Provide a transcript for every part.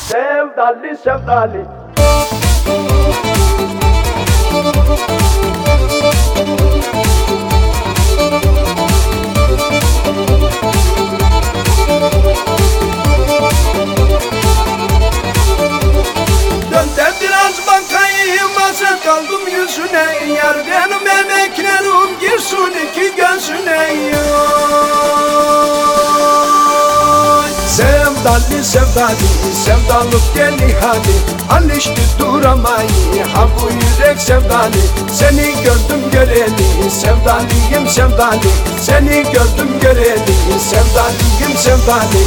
Sevdali sevdali. Dön de biraz bakayım, hasret kaldım yüzüne. Yar benim emeklerim girsin iki gözüne. Sevdali sevdali, sevdalık deli hali. Alıştı duramayı, ha bu yürek sevdali. Seni gördüm göreli, sevdaliyim sevdali. Seni gördüm göreli, sevdaliyim sevdali.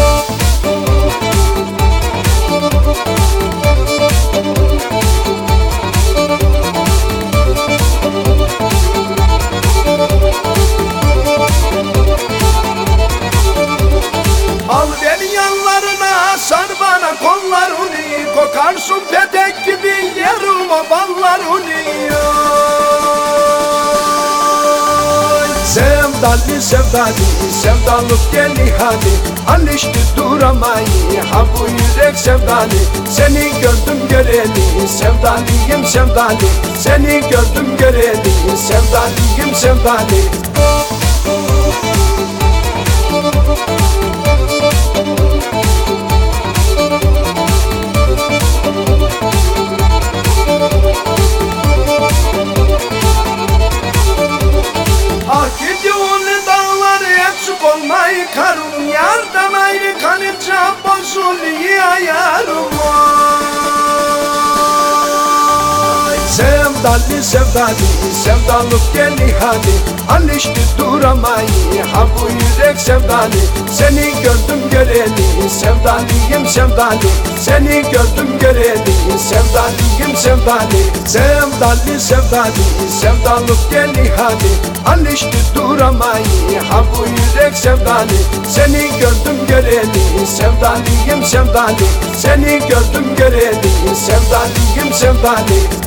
Al beni yanlarına, sar bana kollarını. Kokarsın petek gibi yerim o ballarını. Sevdali sevdali, sevdalık deli hali. Alıştı duramayı, ha bu yürek sevdali. Seni gördüm göreli, sevdaliyim sevdali. Seni gördüm göreli, sevdaliyim sevdali. Ah gidiyorsun dağları eksik olmayı karım. Yardan ayrı kanınca bozuluyor yarım. Sevdali sevdali, sevdalık deli hali. Alıştı duramayı, ha bu yürek sevdali. Seni gördüm göreli, sevdaliyim sevdali. Seni gördüm göreli, sevdaliyim sevdali. Sevdali sevdali, sevdalık deli hali. Alıştı duramayı, ha bu yürek sevdali. Seni gördüm göreli, sevdaliyim sevdali. Seni gördüm göreli, sevdaliyim sevdali.